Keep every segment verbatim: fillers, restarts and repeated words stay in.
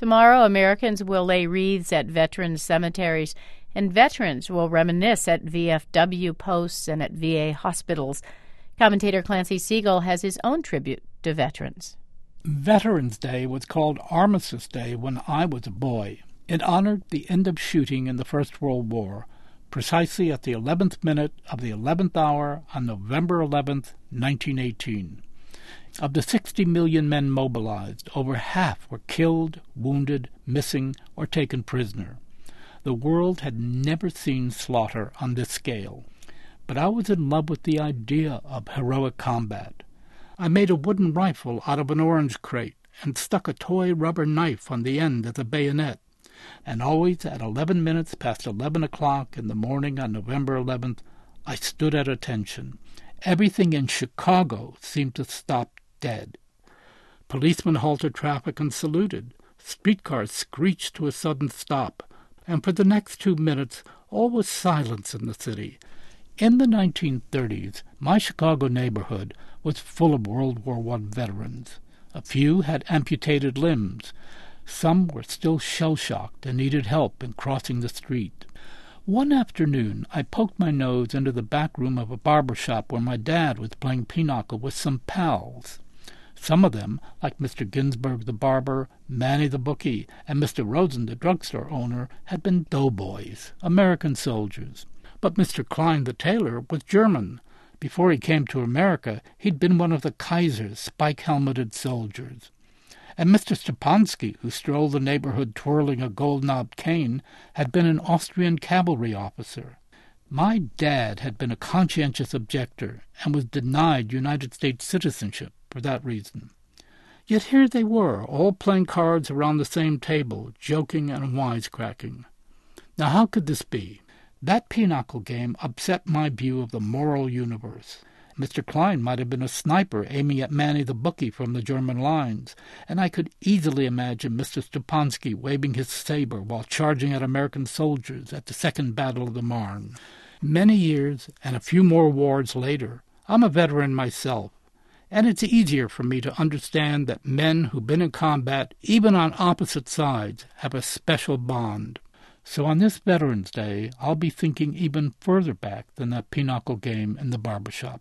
Tomorrow, Americans will lay wreaths at veterans' cemeteries, and veterans will reminisce at V F W posts and at V A hospitals. Commentator Clancy Siegel has his own tribute to veterans. Veterans Day was called Armistice Day when I was a boy. It honored the end of shooting in the First World War, precisely at the eleventh minute of the eleventh hour on November eleventh, nineteen eighteen. Of the sixty million men mobilized, over half were killed, wounded, missing, or taken prisoner. The world had never seen slaughter on this scale. But I was in love with the idea of heroic combat. I made a wooden rifle out of an orange crate and stuck a toy rubber knife on the end as a bayonet. And always at eleven minutes past eleven o'clock in the morning on November eleventh, I stood at attention. Everything in Chicago seemed to stop dead. Policemen halted traffic and saluted. Streetcars screeched to a sudden stop. And for the next two minutes, all was silence in the city. In the nineteen thirties, my Chicago neighborhood was full of World War One veterans. A few had amputated limbs. Some were still shell-shocked and needed help in crossing the street. One afternoon, I poked my nose into the back room of a barber shop where my dad was playing pinochle with some pals. Some of them, like Mister Ginsberg the barber, Manny the bookie, and Mister Rosen the drugstore owner, had been doughboys, American soldiers. But Mister Klein the tailor was German. Before he came to America, he'd been one of the Kaiser's spike-helmeted soldiers. And Mister Stepansky, who strolled the neighborhood twirling a gold-knobbed cane, had been an Austrian cavalry officer. My dad had been a conscientious objector and was denied United States citizenship for that reason. Yet here they were, all playing cards around the same table, joking and wisecracking. Now how could this be? That pinochle game upset my view of the moral universe. Mister Klein might have been a sniper aiming at Manny the bookie from the German lines, and I could easily imagine Mister Stepansky waving his saber while charging at American soldiers at the Second Battle of the Marne. Many years and a few more wars later, I'm a veteran myself, and it's easier for me to understand that men who've been in combat, even on opposite sides, have a special bond. So on this Veterans Day, I'll be thinking even further back than that pinochle game in the barbershop.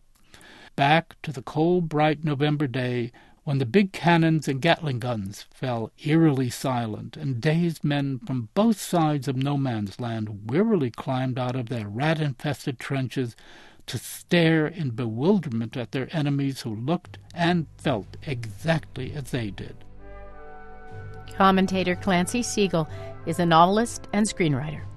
Back to the cold, bright November day when the big cannons and Gatling guns fell eerily silent, and dazed men from both sides of no man's land wearily climbed out of their rat-infested trenches to stare in bewilderment at their enemies who looked and felt exactly as they did. Commentator Clancy Siegel is a novelist and screenwriter.